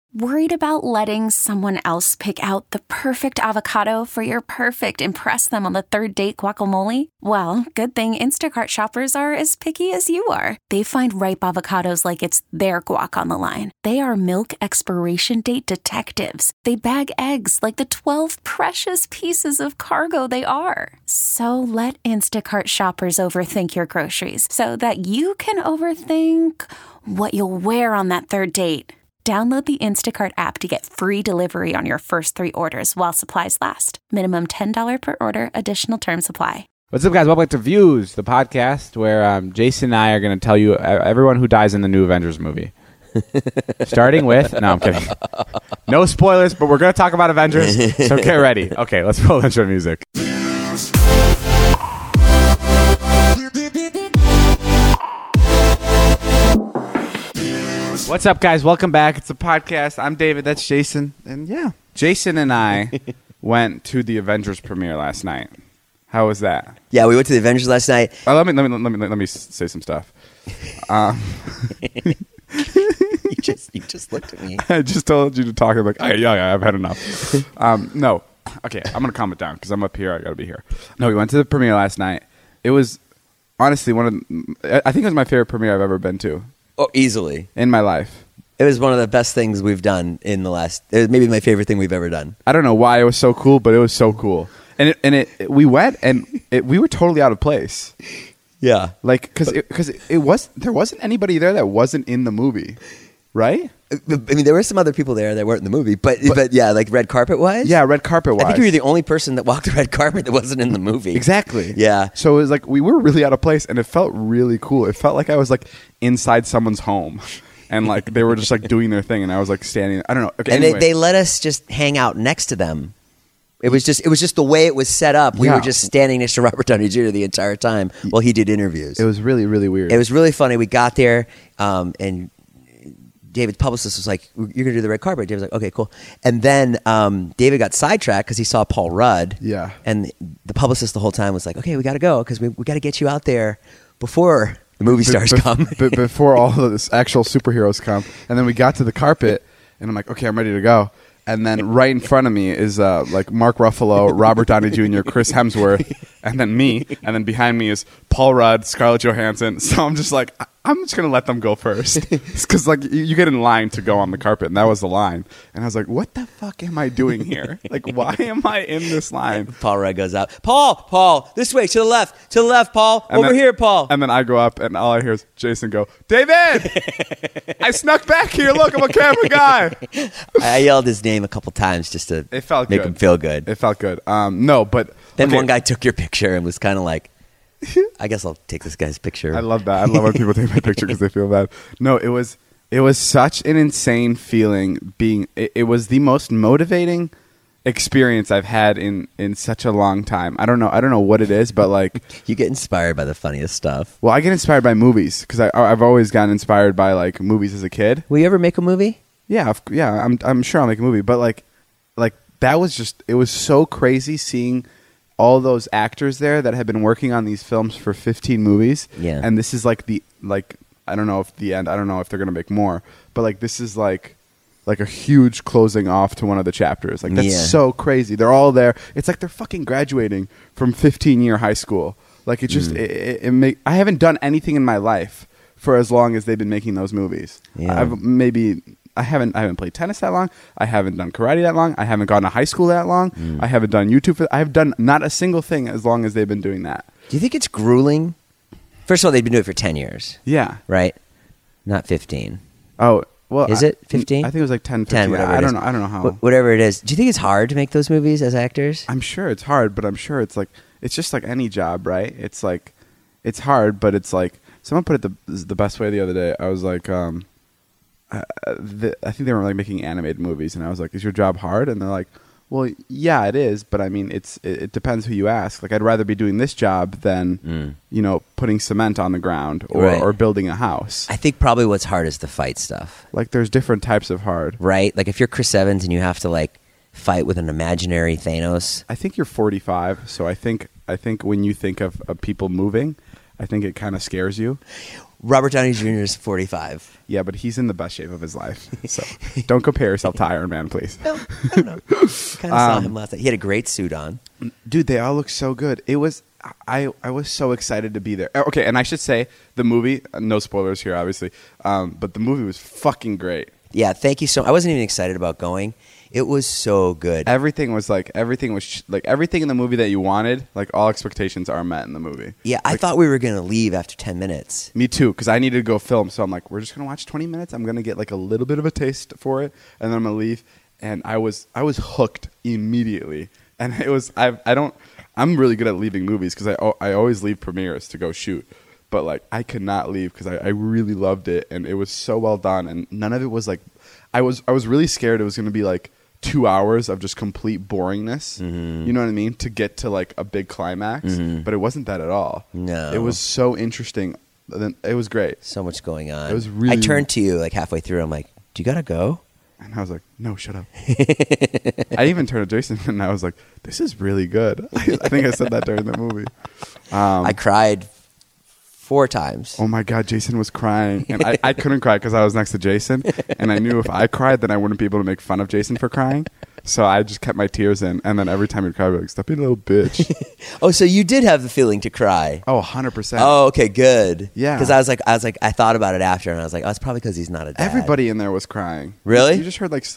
Worried about letting someone else pick out the perfect avocado for your perfect impress them on the third date guacamole? Well, good thing Instacart shoppers are as picky as you are. They find ripe avocados like it's their guac on the line. They are milk expiration date detectives. They bag eggs like the 12 precious pieces of cargo they are. So let Instacart shoppers overthink your groceries so that you can overthink what you'll wear on that third date. Download the Instacart app to get free delivery on your first 3 orders while supplies last. Minimum $10 per order. Additional terms apply. What's up, guys? Welcome to Views, the podcast where Jason and I are going to tell you everyone who dies in the new Avengers movie. Starting with... No, I'm kidding. No spoilers, but we're going to talk about Avengers, so get ready. Okay, let's roll intro music. What's up, guys? Welcome back. It's a podcast. I'm David. That's Jason. And yeah, Jason and I went to the Avengers premiere last night. How was that? Yeah, we went to the Avengers last night. Let me say some stuff. You just looked at me. I just told you to talk. I'm like, yeah, I've had enough. No. Okay, I'm going to calm it down because I'm up here. I got to be here. No, we went to the premiere last night. It was honestly I think it was my favorite premiere I've ever been to. Oh, easily. In my life. It was one of the best things we've done in the last... It was maybe my favorite thing we've ever done. I don't know why it was so cool, but it was so cool. And we went, and we were totally out of place. Yeah. Like, because there wasn't anybody there that wasn't in the movie, right? I mean, there were some other people there that weren't in the movie, but yeah, like red carpet-wise? Yeah, red carpet-wise. I think you were the only person that walked the red carpet that wasn't in the movie. Exactly. Yeah. So it was like we were really out of place, and it felt really cool. It felt like I was like inside someone's home, and like they were just like doing their thing, and I was like standing. I don't know. Okay, and anyway. they let us just hang out next to them. It was just the way it was set up. We were just standing next to Robert Downey Jr. the entire time while he did interviews. It was really, really weird. It was really funny. We got there, and David's publicist was like, "You're going to do the red carpet." David was like, "Okay, cool." And then David got sidetracked because he saw Paul Rudd. Yeah. And the publicist the whole time was like, "Okay, we got to go because we got to get you out there before the movie stars come." Before all of this actual superheroes come. And then we got to the carpet, and I'm like, "Okay, I'm ready to go." And then right in front of me is like Mark Ruffalo, Robert Downey Jr., Chris Hemsworth, and then me. And then behind me is Paul Rudd, Scarlett Johansson. So I'm just like, I'm just going to let them go first. Because like you get in line to go on the carpet, and that was the line. And I was like, what the fuck am I doing here? Like, why am I in this line? Paul Rudd goes out. Paul, this way, to the left, Paul. And over here, Paul. And then I go up, and all I hear is Jason go, David! I snuck back here. Look, I'm a camera guy. I yelled his name a couple times just to make him feel good. It felt good. No, but... Then one guy took your picture and was kind of like, I guess I'll take this guy's picture. I love that. I love when people take my picture because they feel bad. No, it was such an insane feeling being... It was the most motivating experience I've had in such a long time. I don't know what it is, but like... You get inspired by the funniest stuff. Well, I get inspired by movies because I've always gotten inspired by like movies as a kid. Will you ever make a movie? Yeah. I'm sure I'll make a movie, but like that was just... It was so crazy seeing all those actors there that had been working on these films for 15 movies. Yeah. And this is like I don't know if the end, I don't know if they're going to make more, but like this is like a huge closing off to one of the chapters. Like that's so crazy. They're all there. It's like they're fucking graduating from 15-year high school. Like it just I haven't done anything in my life for as long as they've been making those movies. Yeah. I haven't played tennis that long. I haven't done karate that long. I haven't gone to high school that long. I haven't done YouTube. I have done not a single thing as long as they've been doing that. Do you think it's grueling? First of all, they've been doing it for 10 years. Yeah. Right? Not 15. Oh, well. Is it 15? I think it was like 10, 15. 10, whatever I don't know how. Whatever it is. Do you think it's hard to make those movies as actors? I'm sure it's hard, but I'm sure it's just like any job, right? It's like, it's hard, but it's like, someone put it the best way the other day. I was like, I think they were like making animated movies, and I was like, "Is your job hard?" And they're like, "Well, yeah, it is, but I mean, it depends who you ask. Like, I'd rather be doing this job than putting cement on the ground or building a house." I think probably what's hard is the fight stuff. Like, there's different types of hard, right? Like, if you're Chris Evans and you have to like fight with an imaginary Thanos. I think you're 45, so I think when you think of people moving, I think it kind of scares you. Robert Downey Jr. is 45. Yeah, but he's in the best shape of his life. So don't compare yourself to Iron Man, please. No, I don't know. Kind of saw him last night. He had a great suit on. Dude, they all look so good. It was I was so excited to be there. Okay, and I should say the movie, no spoilers here obviously, but the movie was fucking great. Yeah, thank you so much. I wasn't even excited about going. It was so good. Everything was like everything in the movie that you wanted. Like all expectations are met in the movie. Yeah, I thought we were going to leave after 10 minutes. Me too, because I needed to go film. So I'm like, we're just gonna watch 20 minutes. I'm gonna get like a little bit of a taste for it, and then I'm gonna leave. And I was hooked immediately. And it was I'm really good at leaving movies because I always leave premieres to go shoot. But like I could not leave because I really loved it, and it was so well done. And none of it was like I was really scared it was gonna be like 2 hours of just complete boringness. Mm-hmm. You know what I mean? To get to like a big climax. Mm-hmm. But it wasn't that at all. No. It was so interesting. It was great. So much going on. It was really. I turned to you like halfway through. I'm like, "Do you gotta go?" And I was like, "No, shut up." I even turned to Jason and I was like, "This is really good." I think I said that during the movie. I cried 4 times. Oh my God, Jason was crying. And I couldn't cry because I was next to Jason. And I knew if I cried, then I wouldn't be able to make fun of Jason for crying. So I just kept my tears in. And then every time he'd cry, I'd be like, "Stop being a little bitch." Oh, so you did have the feeling to cry. Oh, 100%. Oh, okay, good. Yeah. Because I was like, I thought about it after, and I was like, oh, it's probably because he's not a dad. Everybody in there was crying. Really? You just heard like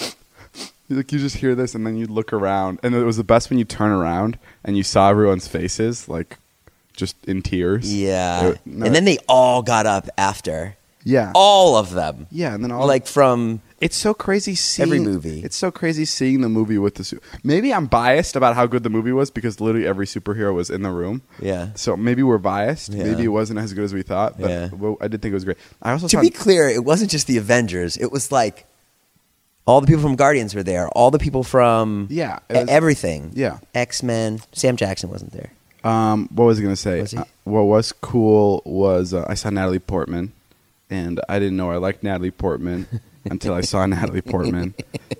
you just hear this, and then you look around. And it was the best when you turn around and you saw everyone's faces, like, just in tears. Yeah. And then they all got up after. Yeah. All of them. Yeah, and then all like from it's so crazy seeing every movie. It's so crazy seeing the movie with the suit. Maybe I'm biased about how good the movie was because literally every superhero was in the room. Yeah. So maybe we're biased. Yeah. Maybe it wasn't as good as we thought. But I did think it was great. I also to be clear, it wasn't just the Avengers. It was like all the people from Guardians were there. All the people from everything. Yeah. X-Men. Sam Jackson wasn't there. What was I going to say? Was he? What was cool was I saw Natalie Portman, and I didn't know I liked Natalie Portman until I saw Natalie Portman.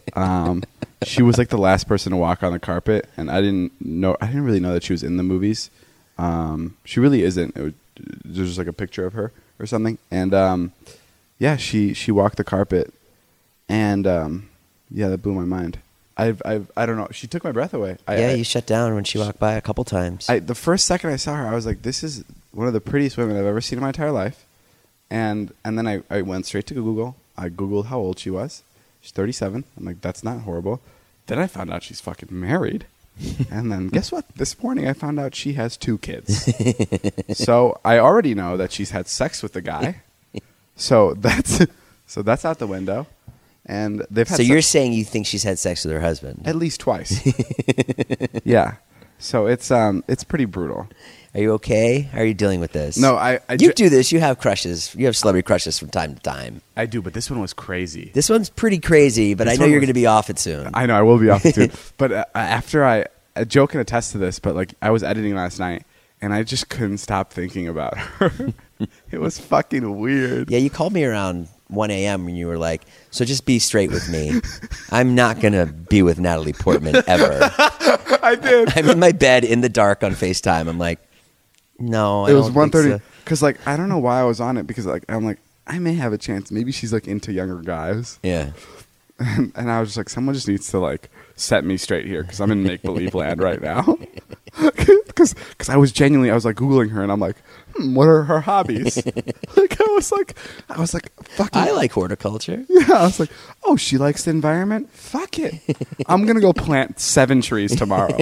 She was like the last person to walk on the carpet, and I didn't really know that she was in the movies. She really isn't. There's just like a picture of her or something, and she walked the carpet, and that blew my mind. I don't know. She took my breath away. You shut down when she walked by a couple times. The first second I saw her, I was like, "This is one of the prettiest women I've ever seen in my entire life." And then I went straight to Google. I Googled how old she was. She's 37. I'm like, that's not horrible. Then I found out she's fucking married. And then guess what? This morning I found out she has 2 kids. So I already know that she's had sex with the guy. So that's out the window. And they've had So you're saying you think she's had sex with her husband? at least twice. Yeah. So it's pretty brutal. Are you okay? How are you dealing with this? No, you do this. You have crushes. You have celebrity crushes from time to time. I do, but this one was crazy. This one's pretty crazy, but I know you're going to be off it soon. I know I will be off it too. But after I Joe can attest to this, but like I was editing last night and I just couldn't stop thinking about her. It was fucking weird. Yeah, you called me around 1 a.m. when you were like, "So just be straight with me. I'm not going to be with Natalie Portman ever." I did. I'm in my bed in the dark on FaceTime. I'm like, no, I it was don't think 1:30 so. because like I don't know why I was on it because like I'm like I may have a chance. Maybe she's like into younger guys. Yeah. And I was just like, someone just needs to like set me straight here because I'm in make believe land right now. Because I was like Googling her and I'm like, what are her hobbies? Like I was like, fucking. I like horticulture. Yeah, I was like, oh, she likes the environment. Fuck it, I'm gonna go plant 7 trees tomorrow.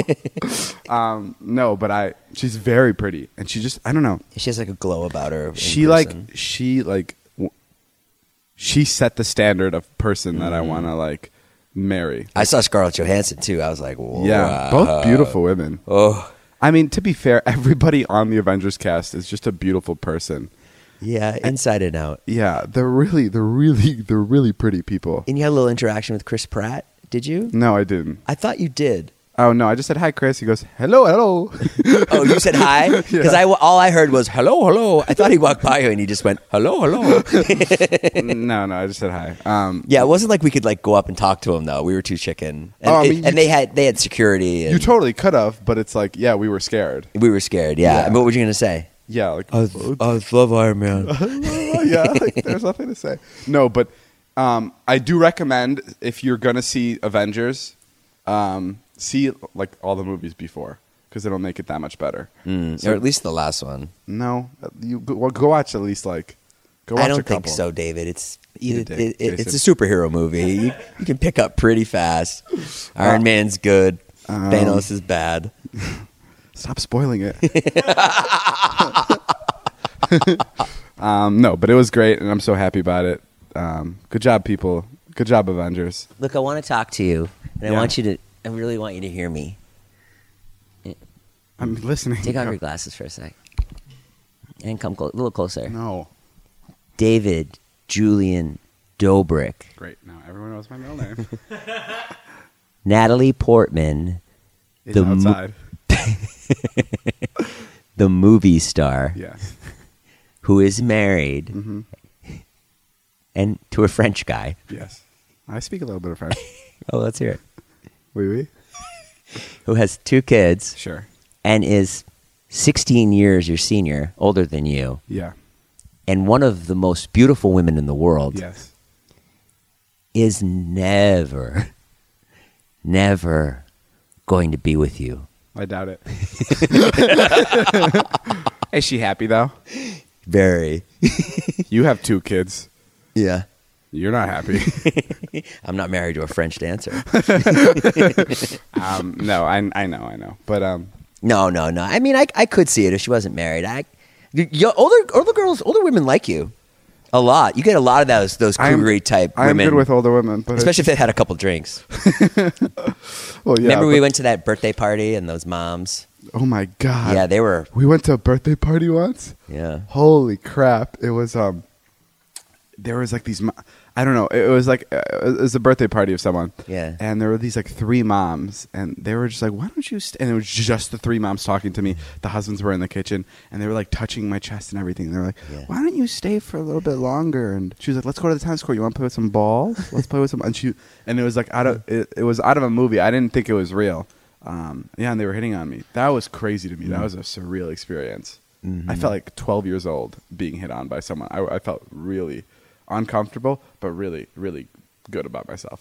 No, but she's very pretty, and she just I don't know. She has like a glow about her. She set the standard of person that I want to like marry. I saw Scarlett Johansson too. I was like, whoa. Yeah, both beautiful women. Oh, I mean, to be fair, everybody on the Avengers cast is just a beautiful person. yeah, inside and out. Yeah, they're really pretty people. And you had a little interaction with Chris Pratt. Did you? No, I didn't. I thought you did. Oh no, I just said hi, Chris. He goes, hello. Oh, you said hi? Because all I heard was hello. I thought he walked by you and he just went hello. No, I just said hi. Yeah, it wasn't like we could like go up and talk to him though. We were too chicken, and they had security. And you totally could have, but it's like, yeah, we were scared. We were scared. Yeah. Yeah. And what were you gonna say? Yeah, like I love Iron Man. yeah, like, there's nothing to say. No, but I do recommend if you're gonna see Avengers, see like all the movies before because it'll make it that much better. Or at least the last one. No, go watch at least like. Go watch I don't a couple. think so, David. It's Eat a dick, it's a Jason. superhero movie. You can pick up pretty fast. Iron Man's good. Thanos is bad. Stop spoiling it. No, but it was great, and I'm so happy about it. Good job, people. Good job, Avengers. Look, I want to talk to you, and Yeah. I really want you to hear me. I'm listening. Take off your glasses for a sec. And come a little closer. No. David Julian Dobrik. Great. Now everyone knows my middle name. Natalie Portman. He's The mo- outside. The movie star Yes. who is married Mm-hmm. and to a French guy. Yes. I speak a little bit of French. Oh, let's hear it. Oui, oui. Who has 2 kids Sure. and is 16 years your senior, older than you, Yeah. and one of the most beautiful women in the world, Yes. is never going to be with you. I doubt it. Is she happy though? Very. You have 2 kids. Yeah. You're not happy. I'm not married to a French dancer. No, I know. But No. I mean, I could see it if she wasn't married. Older women like you a lot. You get a lot of those cougar type I'm women. good with older women, but especially if they had a couple drinks. well, yeah. Remember we but- went to that birthday party and those moms? Oh my god. Yeah, they were. We went to a birthday party once. Yeah. Holy crap! It was there was like these. I don't know. It was like it was a birthday party of someone. Yeah. And there were these like 3 moms, and they were just like, "Why don't you?" And it was just the 3 moms talking to me. The husbands were in the kitchen, and they were like touching my chest and everything. And they were like, Yeah. "Why don't you stay for a little bit longer?" And she was like, "Let's go to the tennis court. You want to play with some balls? Let's play with some." And it was like it was out of a movie. I didn't think it was real. Yeah, and they were hitting on me. That was crazy to me. That was a surreal experience. I felt like 12 years old being hit on by someone. I felt really uncomfortable, but really, really good about myself.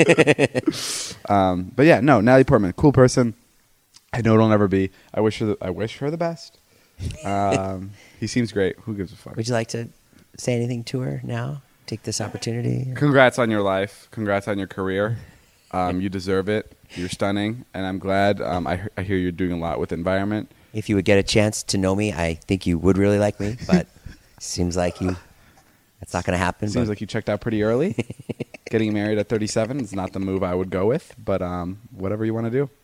But yeah, no, Natalie Portman, cool person. I know it'll never be. I wish her the best. He seems great. Who gives a fuck? Would you like to say anything to her now? Take this opportunity? Congrats on your life. Congrats on your career. You deserve it. You're stunning, and I'm glad. I hear you're doing a lot with environment. If you would get a chance to know me, I think you would really like me, but seems like that's not going to happen. Seems but like you checked out pretty early. Getting married at 37 is not the move I would go with, but whatever you want to do.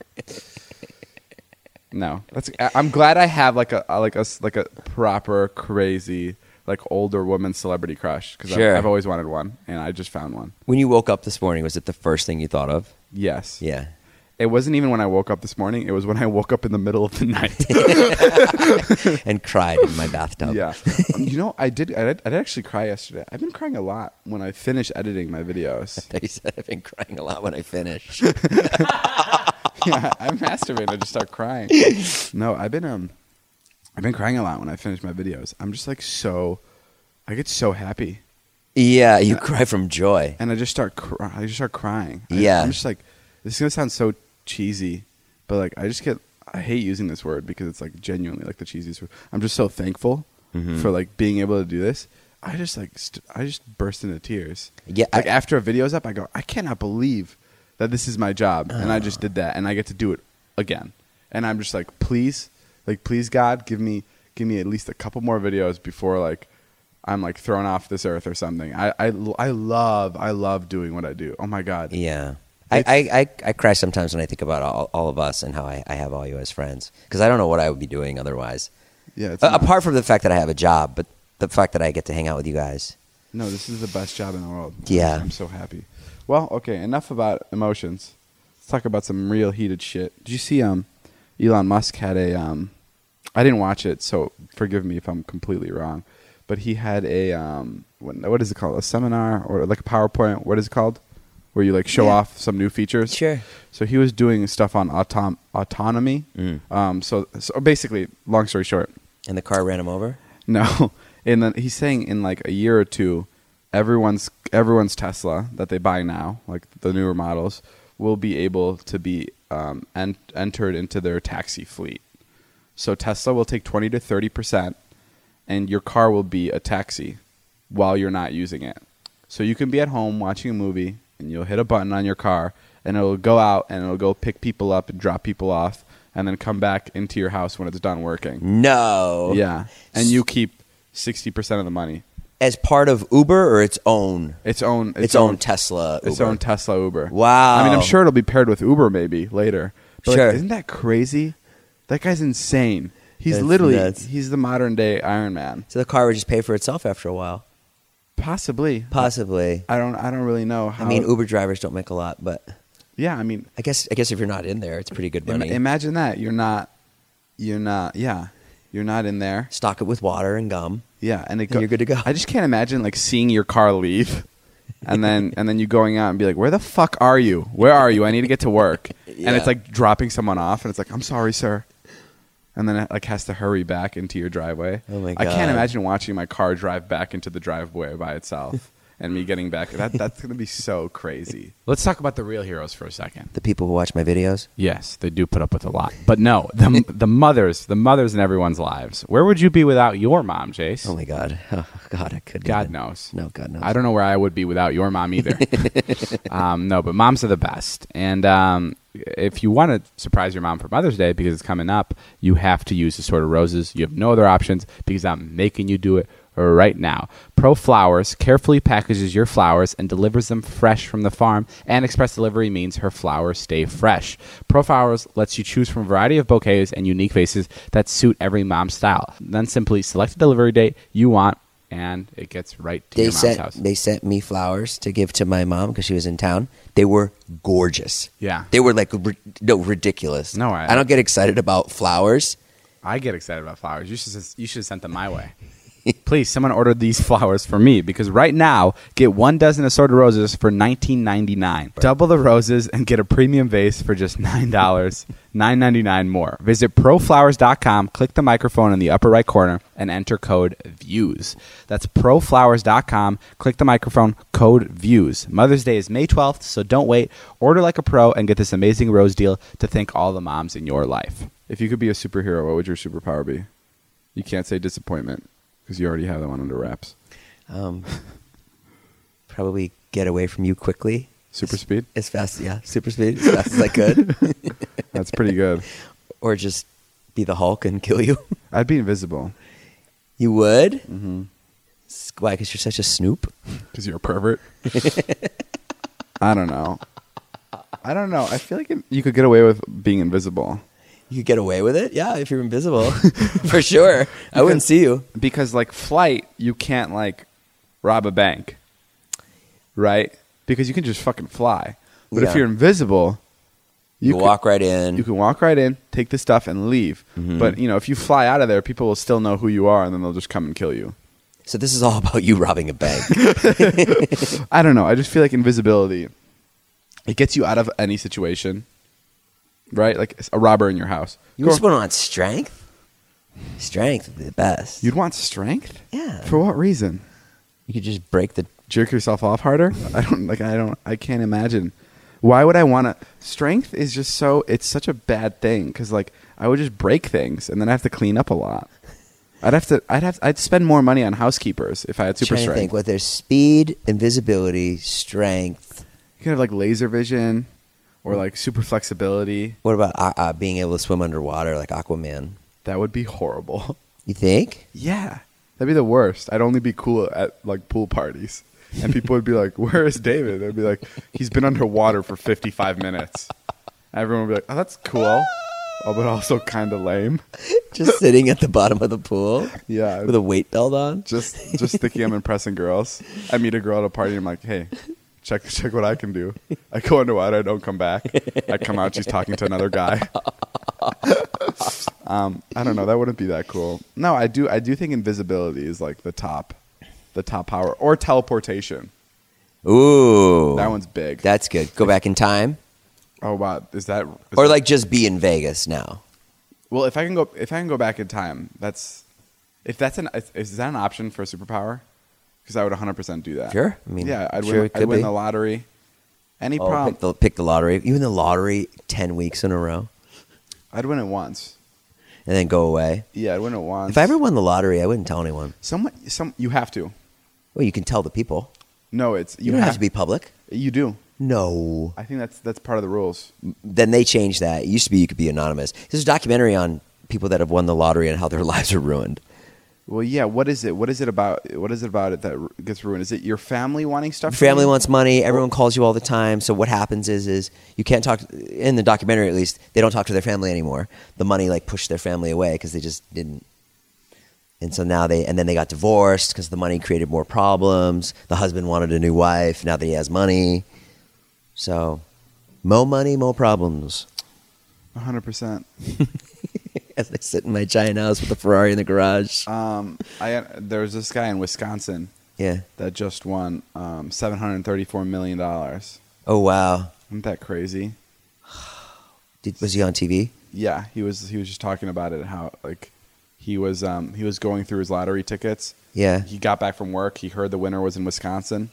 No, I'm glad I have like a proper crazy like older woman celebrity crush because Sure. I've always wanted one, and I just found one. when you woke up this morning, was it the first thing you thought of? Yes. Yeah. It wasn't even when I woke up this morning. It was when I woke up in the middle of the night. And cried in my bathtub. Yeah. You know, I did actually cry yesterday. I've been crying a lot when I finish editing my videos. They said I've been crying a lot when I finish. Yeah, I masturbate. I just start crying. No, I've been crying a lot when I finish my videos. I'm just like I get so happy, Yeah, you cry from joy. and I just start crying. Yeah. I'm just like, this is gonna sound so cheesy, but like I hate using this word because it's like genuinely like the cheesiest word. I'm just so thankful for like being able to do this. I just like I just burst into tears. Yeah, like after a video's up, I go, I cannot believe that this is my job, and I just did that, and I get to do it again. And I'm just like, please God, give me at least a couple more videos before like I'm like thrown off this earth or something. I love doing what I do. Oh my God. Yeah. I cry sometimes when I think about all of us and how I have all you as friends. Because I don't know what I would be doing otherwise. Yeah. It's Apart from the fact that I have a job, but the fact that I get to hang out with you guys. No, this is the best job in the world. Yeah. I'm so happy. Well, okay, enough about emotions. Let's talk about some real heated shit. Did you see Elon Musk had a I didn't watch it, so forgive me if I'm completely wrong. But he had a what is it called? A seminar or like a PowerPoint, what is it called? Where you like show off some new features. Sure. So he was doing stuff on autonomy. So basically, long story short, And the car ran him over? No, he's saying in like a year or two, everyone's Tesla that they buy now, like the newer models, will be able to be entered into their taxi fleet. So Tesla will take 20 to 30%, and your car will be a taxi while you're not using it. So you can be at home watching a movie, and you'll hit a button on your car, and it'll go out, and it'll go pick people up and drop people off, and then come back into your house when it's done working. No. Yeah. And you keep 60% of the money. As part of Uber or its own? Its own Tesla Uber. Its own Tesla Uber. Wow. I mean, I'm sure it'll be paired with Uber maybe later. But Sure. isn't that crazy? That guy's insane. He's That's literally, nuts. he's the modern day Iron Man. So the car would just pay for itself after a while? Possibly. Possibly. I don't really know how. I mean, Uber drivers don't make a lot, but yeah, I mean, I guess if you're not in there, it's pretty good money. Imagine that. You're not in there. Stock it with water and gum. Yeah, and you're good to go. I just can't imagine like seeing your car leave, and then you going out and be like, "Where the fuck are you? Where are you? I need to get to work." Yeah. And it's like dropping someone off, and it's like, "I'm sorry, sir," and then it like has to hurry back into your driveway. Oh my I can't God. imagine watching my car drive back into the driveway by itself, and me getting back. That's gonna be so crazy. Let's talk about the real heroes for a second. The people who watch my videos? Yes, they do put up with a lot. But no, the mothers in everyone's lives. Where would you be without your mom, Jace? Oh my God. Oh God, I couldn't. God even. knows. No, God knows. I don't know where I would be without your mom either. No, but moms are the best. And if you want to surprise your mom for Mother's Day because it's coming up, you have to use Assorted Roses. You have no other options because I'm making you do it right now. Pro Flowers carefully packages your flowers and delivers them fresh from the farm, and express delivery means her flowers stay fresh. Pro Flowers lets you choose from a variety of bouquets and unique vases that suit every mom's style. Then simply select the delivery date you want, and it gets right to your mom's house. They sent me flowers to give to my mom because she was in town. They were gorgeous. Yeah. They were like ridiculous. No, I don't get excited about flowers. I get excited about flowers. You should have sent them my way. Please, someone ordered these flowers for me because right now, get 1 dozen Assorted Roses for $19.99. Double the roses and get a premium vase for just $9, $9.99 more. Visit proflowers.com, click the microphone in the upper right corner, and enter code VIEWS. That's proflowers.com, click the microphone, code VIEWS. Mother's Day is May 12th, so don't wait. Order like a pro and get this amazing rose deal to thank all the moms in your life. If you could be a superhero, what would your superpower be? You can't say disappointment, because you already have that one under wraps. Probably get away from you quickly. Super speed? As fast, yeah, super speed, as fast as I could. That's pretty good. Or just be the Hulk and kill you. I'd be invisible. You would? Mm-hmm. Why, because you're such a snoop? Because you're a pervert? I don't know. I feel like you could get away with being invisible. You could get away with it? Yeah, if you're invisible. For sure. I wouldn't see you. Because, like, flight, you can't, like, rob a bank. Right? Because you can just fucking fly. But if Yeah. you're invisible, You can walk right in. You can walk right in, take the stuff, and leave. Mm-hmm. But, if you fly out of there, people will still know who you are, and then they'll just come and kill you. So this is all about you robbing a bank. I don't know. I just feel like invisibility, it gets you out of any situation. Right? Like a robber in your house. You just want strength? Strength would be the best. You'd want strength? Yeah. For what reason? You could just break the... Jerk yourself off harder? I can't imagine. Why would I want to? Strength is just it's such a bad thing because, like, I would just break things and then I have to clean up a lot. I'd spend more money on housekeepers if I had super trying to strength. think what there's speed, invisibility, strength. You could have, like, laser vision or, like, super flexibility. What about being able to swim underwater like Aquaman? That would be horrible. You think? Yeah. That'd be the worst. I'd only be cool at, like, pool parties. And people would be like, where is David? I'd be like, he's been underwater for 55 minutes. Everyone would be like, oh, that's cool. Oh, but also kind of lame. Just sitting at the bottom of the pool? Yeah. With a weight belt on? Just thinking I'm impressing girls. I meet a girl at a party and I'm like, hey, check what I can do. I go underwater, I don't come back. I come out, she's talking to another guy. I don't know. That wouldn't be that cool. No, I do think invisibility is like the top power, or teleportation. Ooh. That one's big. That's good. Go back in time? Oh wow, Or like just be in Vegas now. Well, if I can go back in time, that's If that's is that an option for a superpower? Because I would 100% do that. Sure. I mean, yeah, I'd sure, win. it could I'd win be. the lottery. Any Oh, problem? pick the lottery. You win the lottery 10 weeks in a row I'd win it once. and then go away. Yeah, I'd win it once. If I ever won the lottery, I wouldn't tell anyone. You have to. Well, you can tell the people. No, it's You don't have to be public. You do. No. I think that's part of the rules. Then they changed that. It used to be you could be anonymous. There's a documentary on people that have won the lottery and how their lives are ruined. Well, yeah. What is it? What is it about it that gets ruined? Is it your family wanting stuff? Your from family you? wants money. Everyone calls you all the time. So what happens is you can't talk. In the documentary, at least, they don't talk to their family anymore. The money like pushed their family away because they just didn't. And so now then they got divorced because the money created more problems. The husband wanted a new wife now that he has money. So, more money, more problems. 100%. As I sit in my giant house with a Ferrari in the garage. There's this guy in Wisconsin Yeah. that just won $734 million. Oh wow. Isn't that crazy? Was he on TV? Yeah, he was just talking about it, how like he was going through his lottery tickets. Yeah. He got back from work. He heard the winner was in Wisconsin,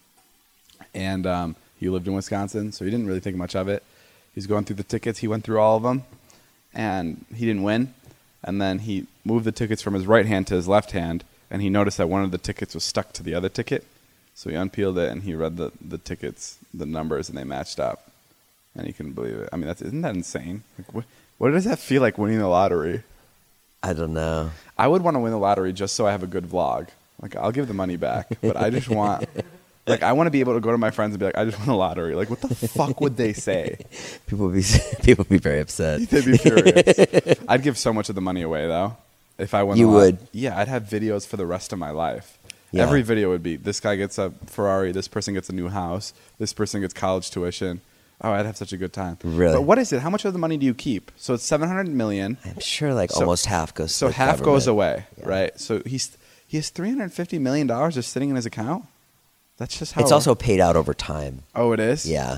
and he lived in Wisconsin, so he didn't really think much of it. He's going through the tickets. He went through all of them, and he didn't win. And then he moved the tickets from his right hand to his left hand, and he noticed that one of the tickets was stuck to the other ticket. So he unpeeled it, and he read the tickets, the numbers, and they matched up. And he couldn't believe it. I mean, isn't that insane? Like, what does that feel like winning the lottery? I don't know. I would want to win the lottery just so I have a good vlog. Like, I'll give the money back, but I just want, like, I want to be able to go to my friends and be like, I just won the lottery. Like, what the fuck would they say? People would be very upset. They'd be furious. I'd give so much of the money away, though, if I won. You would? Yeah, I'd have videos for the rest of my life. Yeah. Every video would be, this guy gets a Ferrari, this person gets a new house, this person gets college tuition. Oh, I'd have such a good time. Really? But what is it? How much of the money do you keep? So it's $700 million. I'm sure So- almost half goes. So to the half goes government. away, Yeah. right? So he has $350 million just sitting in his account. That's just how It's also paid out over time. Oh, it is? Yeah.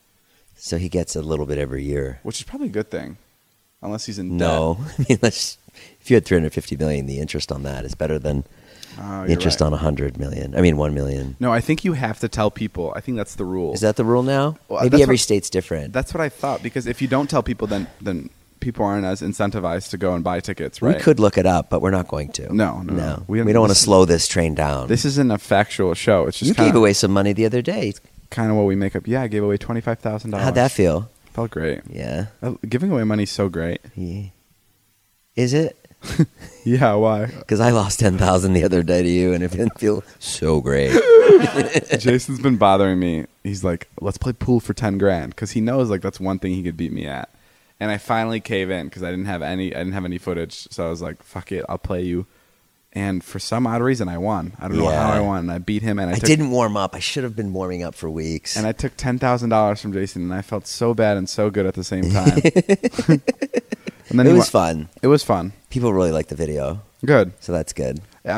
So he gets a little bit every year. Which is probably a good thing. Unless he's in No, I mean, if you had 350 million, the interest on that is better than debt. Oh, the interest on 100 million. I mean, 1 million. No, I think you have to tell people. I think that's the rule. Is that the rule now? Well, Maybe that's every what- state's different. That's what I thought. Because if you don't tell people, then people aren't as incentivized to go and buy tickets, right? We could look it up, but we're not going to. No. We don't want to slow this train down. This isn't a factual show. It's just You gave away some money the other day. kind of what we make up. Yeah, I gave away $25,000. How'd that feel? Felt great. Yeah. Giving away money is so great. Yeah. Is it? Yeah, why? Because I lost 10,000 the other day to you, and it didn't feel so great. Jason's been bothering me. He's like, let's play pool for 10 grand. Because he knows like that's one thing he could beat me at. And I finally cave in because I didn't have any footage. So I was like, fuck it, I'll play you. And for some odd reason, I won. I don't know how I won. And I beat him. And I didn't warm up. I should have been warming up for weeks. And I took $10,000 from Jason, and I felt so bad and so good at the same time. And then it he was fun. It was fun. People really liked the video, Good. so that's good.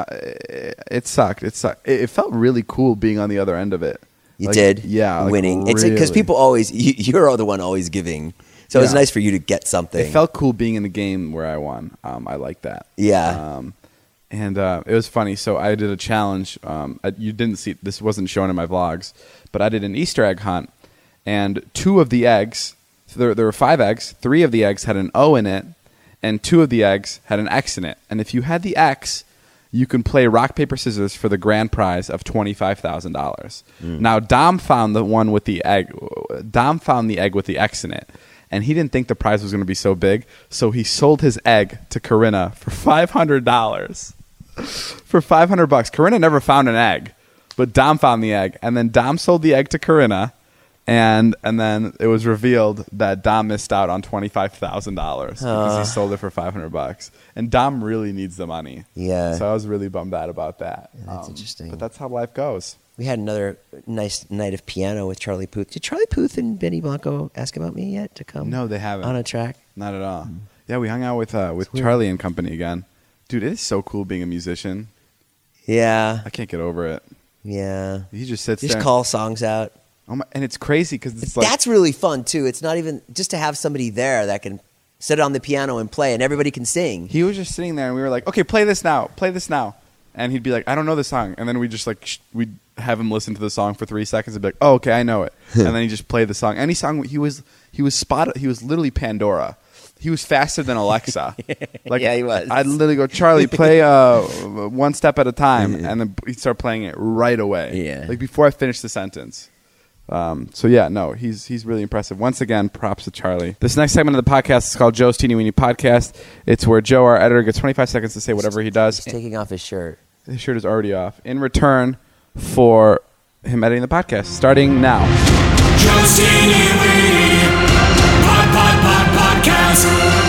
It sucked. It felt really cool being on the other end of it. You Like, did, yeah, like, winning. It's because really. people always you're the one always giving, so it's Yeah. nice for you to get something. It felt cool being in the game where I won. I like that. Yeah. And it was funny. So I did a challenge. You didn't see this; wasn't shown in my vlogs, but I did an Easter egg hunt, and 2 of the eggs. So there were 5 eggs. 3 of the eggs had an O in it, and 2 of the eggs had an X in it. And if you had the X, you can play rock paper scissors for the grand prize of $25,000. Now Dom found the one with the egg. Dom found the egg with the X in it. And he didn't think the prize was going to be so big, so he sold his egg to Corinna for $500. For $500. Corinna never found an egg, but Dom found the egg, and then Dom sold the egg to Corinna, and then it was revealed that Dom missed out on $25,000 because he sold it for $500. And Dom really needs the money. Yeah. So I was really bummed out about that. That's interesting. But that's how life goes. We had another nice night of piano with Charlie Puth. Did Charlie Puth and Benny Blanco ask about me yet to come? No, they haven't. On a track? Not at all. Yeah, we hung out with Charlie and company again. Dude, it is so cool being a musician. Yeah. I can't get over it. Yeah. He just sits Just there. call songs out. Oh my, and it's crazy because it's like That's really fun too. It's not even just to have somebody there that can set it on the piano and play, and everybody can sing. He was just sitting there, and we were like, okay, play this now. And he'd be like, I don't know the song. And then we just like, we'd have him listen to the song for 3 seconds and be like, oh, okay, I know it. And then he just played the song. Any song, he was literally Pandora. He was faster than Alexa. Like, Yeah, he was. I'd literally go, Charlie, play One Step at a Time. And then he'd start playing it right away. Yeah. Like before I finished the sentence. So yeah, no, he's really impressive. Once again, props to Charlie. This next segment of the podcast is called Joe's Teeny Weeny Podcast. It's where Joe, our editor, gets 25 seconds to say whatever he does. He's taking off his shirt. His shirt is already off. In return for him editing the podcast, starting now. Joe's Teeny Weeny Podcast.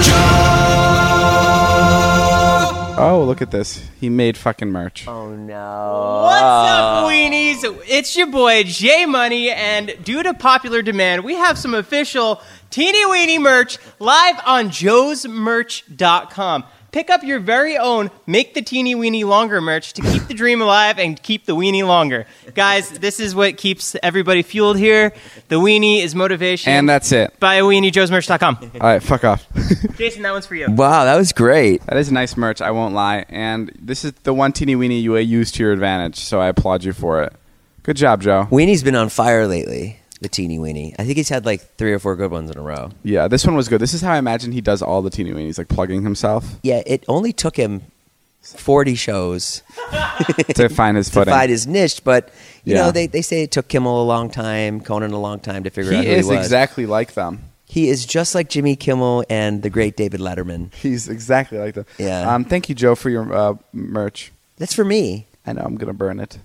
Joe. Oh, look at this. He made fucking merch. Oh, no. What's up, weenies? It's your boy, J Money, and due to popular demand, we have some official Teeny Weeny merch live on joesmerch.com. Pick up your very own Make the Teeny Weeny Longer merch to keep the dream alive and keep the weenie longer. Guys, this is what keeps everybody fueled here. The weenie is motivation. And that's it. Buy a weenie, joesmerch.com. All right, fuck off. Jason, that one's for you. Wow, that was great. That is nice merch, I won't lie. And this is the one teeny weeny you used to your advantage, so I applaud you for it. Good job, Joe. Weenie's been on fire lately, the Teeny Weenie. I think he's had like 3 or 4 good ones in a row. Yeah, this one was good. This is how I imagine he does all the teeny weenies, like plugging himself Yeah, it only took him 40 shows to find his to footing. find his niche, but you Yeah. know, they say it took Kimmel a long time, Conan a long time to figure out He who is he was. exactly like them. He is just like Jimmy Kimmel and the great David Letterman. He's exactly like them. Yeah. Thank you, Joe, for your merch. That's for me. I know I'm gonna burn it.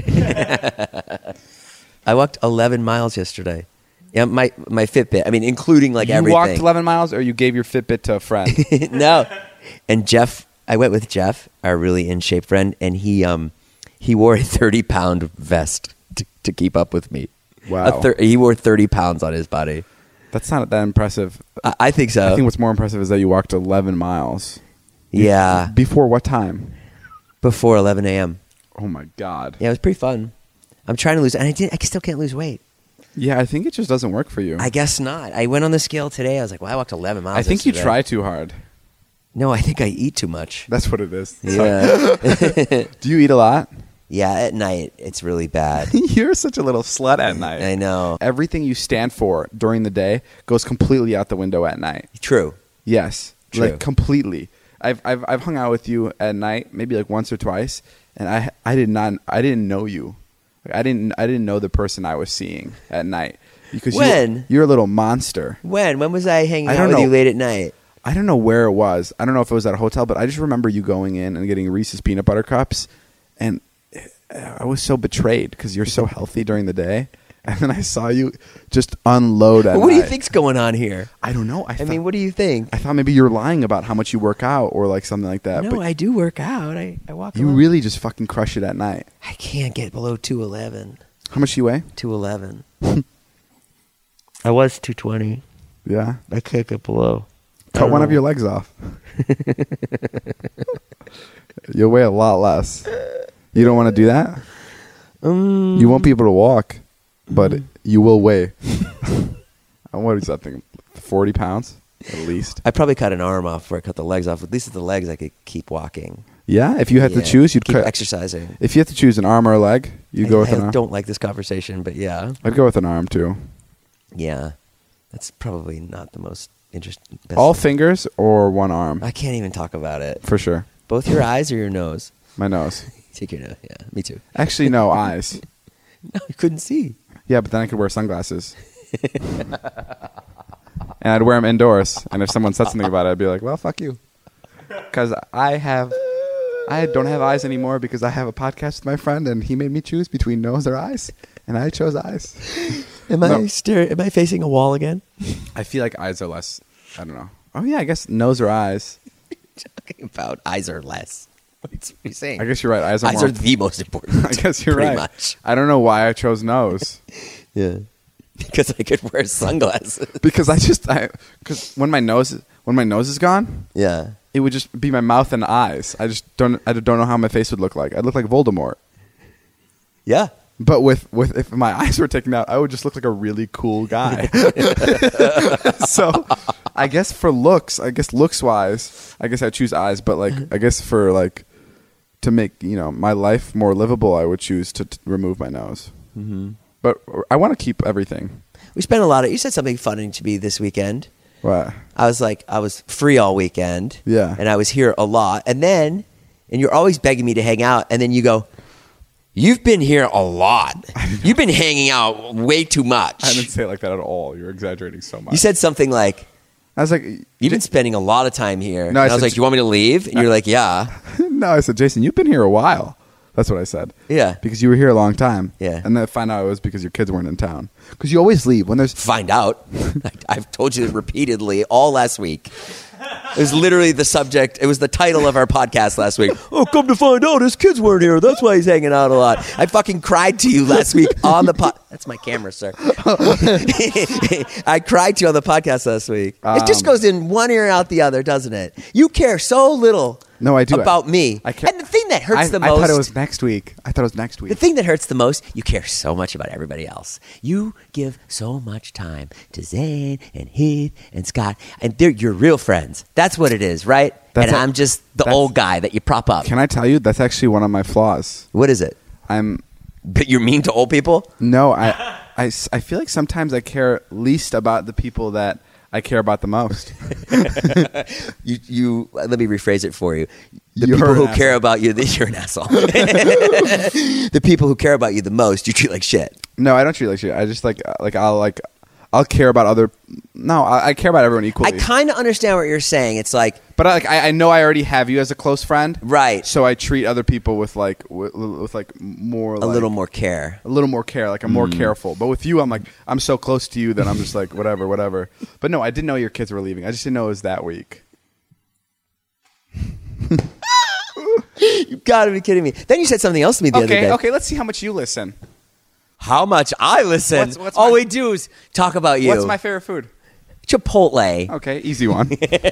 I walked 11 miles yesterday. Yeah, my Fitbit. I mean, including like You everything. walked 11 miles, or you gave your Fitbit to a friend? No. And Jeff, I went with Jeff, our really in shape friend, and he wore a 30-pound vest to keep up with me. Wow. He wore 30 pounds on his body. That's not that impressive. I think so. I think what's more impressive is that you walked 11 miles. Yeah. Before what time? Before 11 a.m. Oh my God. Yeah, it was pretty fun. I'm trying to lose, and I still can't lose weight. Yeah, I think it just doesn't work for you. I guess not. I went on the scale today. I was like, well, I walked 11 miles I think you yesterday. try too hard. No, I think I eat too much. That's what it is. Yeah. Do you eat a lot? Yeah, at night, it's really bad. You're such a little slut at night. I know. Everything you stand for during the day goes completely out the window at night. True. Yes, True. like completely. I've hung out with you at night, maybe like once or twice, and I didn't know you. Like, I didn't know the person I was seeing at night because When? you're a little monster. When was I hanging I out don't with know. you late at night? I don't know where it was. I don't know if it was at a hotel, but I just remember you going in and getting Reese's peanut butter cups, and I was so betrayed because you're so healthy during the day, and then I saw you just unload at What do you night. think's going on here? I don't know. I mean, what do you think? I thought maybe you were lying about how much you work out or like something like that. No, but I do work out. I walk you around. really just fucking crush it at night. I can't get below 211. How much do you weigh? 211. I was 220. Yeah. I can't get below. Cut one of your legs off. You'll weigh a lot less. You don't want to do that? You won't be able to walk, but you will weigh. What is that thing? 40 pounds at least? I'd probably cut an arm off before I cut the legs off. At least with the legs, I could keep walking. Yeah? If you had to Yeah, choose, you'd keep cut. exercising. If you had to choose an arm or a leg, you'd go with an I arm. don't like this conversation, but yeah. I'd go with an arm too. Yeah. That's probably not the most interesting. All fingers or one arm? I can't even talk about it. For sure. Both your eyes or your nose? My nose. Take your nose. Yeah, me too. Actually, no, eyes. No, you couldn't see. Yeah, but then I could wear sunglasses. And I'd wear them indoors. And if someone said something about it, I'd be like, well, fuck you. Because I don't have eyes anymore because I have a podcast with my friend and he made me choose between nose or eyes. And I chose eyes. Am I facing a wall again? I feel like eyes are less, I don't know. Oh, yeah, I guess nose or eyes. Talking about eyes are less. What are you saying? I guess you're right. Eyes are eyes more. are the most important. I guess you're pretty right. Much. I don't know why I chose nose. Yeah. Because I could wear sunglasses. Because because when my nose is gone, Yeah. it would just be my mouth and eyes. I don't know how my face would look like. I'd look like Voldemort. Yeah. But with if my eyes were taken out, I would just look like a really cool guy. So I guess for looks, looks wise, I guess I choose eyes. But like, I guess for like to make my life more livable, I would choose to remove my nose. Mm-hmm. But I want to keep everything. We spent a lot of. You said something funny to me this weekend. What? I was free all weekend. Yeah. And I was here a lot, and you're always begging me to hang out, and then you go, "You've been here a lot. You've been hanging out way too much." I didn't say it like that at all. You're exaggerating so much. You said something like, I was like, "You've been spending a lot of time here." No, and I I was said- like, "Do you want me to leave?" And you're like, "Yeah." no, I said, Jason, you've been here a while. That's what I said. Yeah. Because you were here a long time. Yeah. And then I found out it was because your kids weren't in town. Because you always leave when there's. Find out. I've told you repeatedly all last week. It was literally the subject. It was the title of our podcast last week. Oh, come to find out, his kids weren't here. That's why he's hanging out a lot. I fucking cried to you last week on the pod. That's my camera, sir. I cried to you on the podcast last week. It just goes in one ear out the other, doesn't it? You care so little. No, I do. About me. I care. And the thing that hurts the I most. thought it was next week. The thing that hurts the most, you care so much about everybody else. You give so much time to Zane and Heath and Scott, and they're your real friends. That's what it is, right? I'm just the old guy that you prop up. Can I tell you, that's actually one of my flaws. What is it? But you're mean to old people? No, I feel like sometimes I care least about the people that I care about the most. You let me rephrase it for you. The You're people an who asshole. care about you, you're an asshole. The people who care about you the most, you treat like shit. No, I don't treat like shit. I just I'll care about other. No, I care about everyone equally. I kind of understand what you're saying. It's like, but I know I already have you as a close friend, right? So I treat other people with more a little more care. A little more care, like I'm more careful. But with you, I'm so close to you that I'm just like whatever. But no, I didn't know your kids were leaving. I just didn't know it was that week. You gotta be kidding me. Then you said something else to me the other day. Okay, let's see how much you listen. How much I listen. What's All my- we do is talk about you. What's my favorite food? Chipotle. Okay, easy one.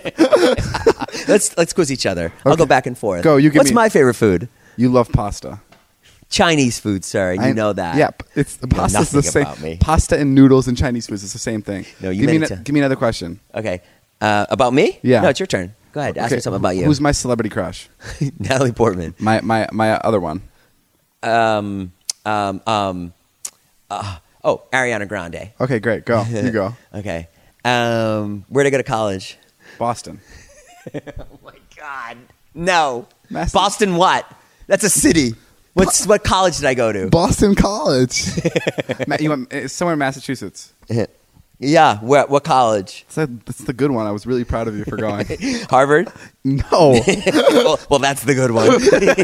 Let's quiz each other. I'll Okay. go back and forth. Go, you give What's me- my favorite food? You love pasta. Chinese food, sir. You know that. Yep, it's the You know pasta's the nothing same. about me. Pasta and noodles and Chinese foods is the same thing. No, you give me meant to- give me another question. Okay. About me? Yeah. No, it's your turn. Go ahead. Ask me something about you. Who's my celebrity crush? Natalie Portman? My other one. Ariana Grande. Okay, great. Go. You go. Okay. Where'd I go to college? Boston. Oh my God. No. Mass- Boston what? That's a city. What college did I go to? Boston College. You went it's somewhere in Massachusetts. Yeah. What college? That's the good one. I was really proud of you for going. Harvard? No. well, that's the good one.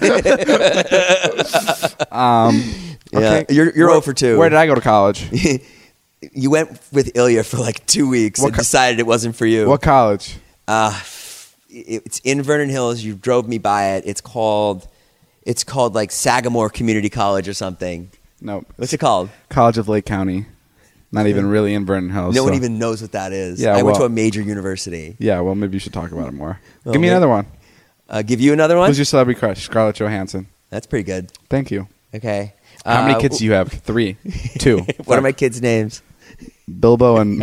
Okay. Yeah. You're 0 for 2. Where did I go to college? You went with Ilya for like 2 weeks and decided it wasn't for you. What college? It's in Vernon Hills. You drove me by it. It's called like Sagamore Community College or something. No. What's it called? College of Lake County. Not even really in Vernon Hills. No one so- even knows what that is. Yeah, I went to well- a major university. Yeah, well, maybe you should talk about it more. Well, Give me maybe- another one. Give you another one? Who's your celebrity crush? Scarlett Johansson. That's pretty good. Thank you. Okay. How many kids do you have? 3. 2. What are my kids' names? Bilbo and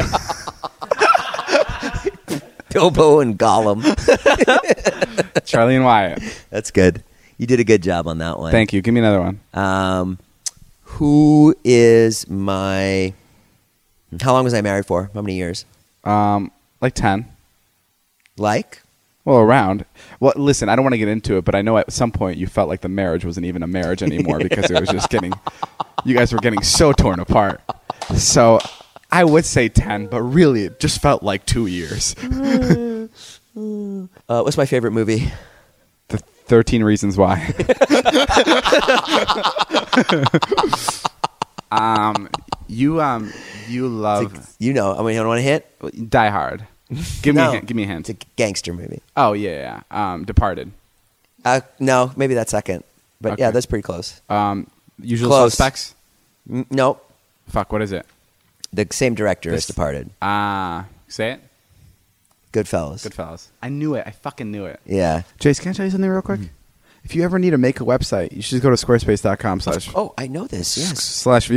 Bilbo and Gollum. Charlie and Wyatt. That's good. You did a good job on that one. Thank you. Give me another one. Who is my... How long was I married for? How many years? Like 10. Like? Well, around. Well, listen, I don't want to get into it, but I know at some point you felt like the marriage wasn't even a marriage anymore because it was just getting... You guys were getting so torn apart. So I would say 10, but really it just felt like 2 years. What's my favorite movie? The 13 Reasons Why. You love You know. I mean, you don't want to hint? Die Hard. Give me No. a hint. Give me a hint. It's a gangster movie. Oh yeah. Departed. No, maybe that's second. But yeah, Okay. that's pretty close. Usual Close. Suspects. Nope. Fuck. What is it? The same director as Departed. Say it. Goodfellas. Goodfellas. I knew it. I fucking knew it. Yeah. Jace, can I tell you something real quick? If you ever need to make a website, you should just go to squarespace.com/views. Oh, I know this. Yes.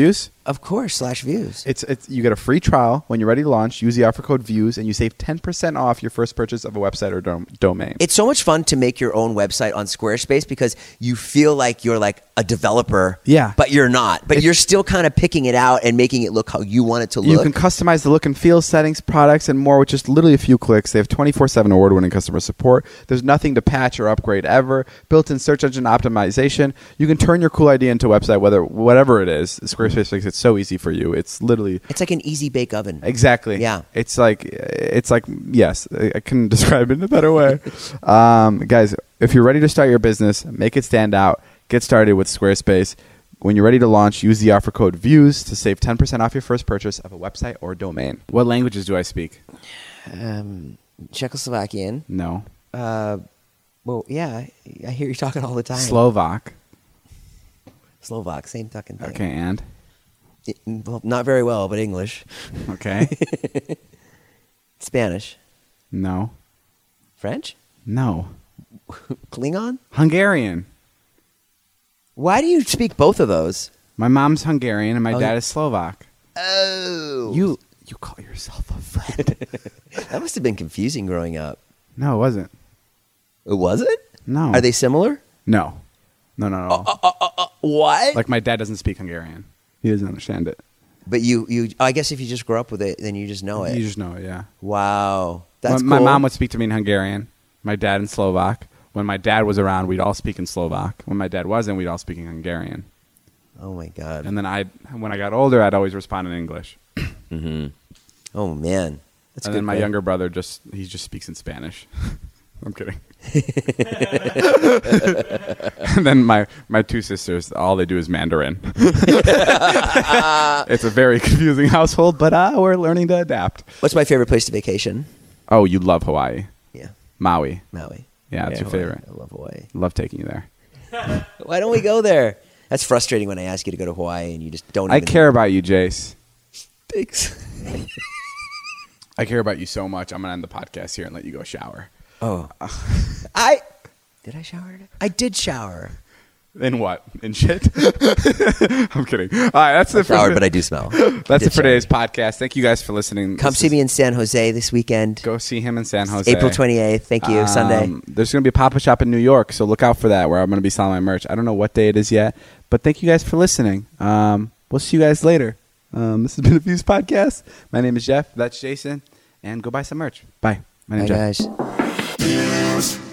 Of course, /views. It's you get a free trial when you're ready to launch. Use the offer code VIEWS and you save 10% off your first purchase of a website or domain. It's so much fun to make your own website on Squarespace because you feel like you're like a developer. Yeah. But you're not. But you're still kind of picking it out and making it look how you want it to look. You can customize the look and feel, settings, products, and more with just literally a few clicks. They have 24/7 award-winning customer support. There's nothing to patch or upgrade ever. Built-in search engine optimization. You can turn your cool idea into a website, whatever it is. Squarespace makes it so easy for you. It's literally... It's like an easy bake oven. Exactly. Yeah. It's like yes, I couldn't describe it in a better way. Guys, if you're ready to start your business, make it stand out, get started with Squarespace. When you're ready to launch, use the offer code VIEWS to save 10% off your first purchase of a website or domain. What languages do I speak? Czechoslovakian. No. Well, yeah, I hear you talking all the time. Slovak. Slovak, same fucking thing. Okay, and? Well, not very well, but English. Okay. Spanish. No. French? No. Klingon? Hungarian. Why do you speak both of those? My mom's Hungarian and my Oh, dad is Slovak. Oh. You call yourself a friend? That must have been confusing growing up. No, it wasn't. Was it? No. Are they similar? No. No. What? Like my dad doesn't speak Hungarian. He doesn't understand it. But you I guess if you just grow up with it, then you just know it. You just know it, yeah. Wow. That's my cool. mom would speak to me in Hungarian, my dad in Slovak. When my dad was around, we'd all speak in Slovak. When my dad wasn't, we'd all speak in Hungarian. Oh, my God. And then when I got older, I'd always respond in English. Oh, man. That's And good. then my man. younger brother just speaks in Spanish. I'm kidding. And then my two sisters, all they do is Mandarin. It's a very confusing household, but we're learning to adapt. What's my favorite place to vacation? Oh, you love Hawaii. Yeah. Maui. Maui. Yeah, it's your Hawaii. favorite. I love Hawaii. Love taking you there. Why don't we go there? That's frustrating when I ask you to go to Hawaii and you just don't I even... care about you, Jace. Thanks. I care about you so much. I'm going to end the podcast here and let you go shower. Oh. Did I shower today? I did shower. In what? In shit? I'm kidding. All right, that's it for Showered, but I do smell. That's it for today's podcast. Thank you guys for listening. Come see me in San Jose this weekend. Go see him in San Jose. April 28th. Thank you. Sunday. There's going to be a pop-up shop in New York, so look out for that where I'm going to be selling my merch. I don't know what day it is yet, but thank you guys for listening. We'll see you guys later. This has been a Views Podcast. My name is Jeff. That's Jason. And go buy some merch. Bye. My name's Bye, Jeff. guys.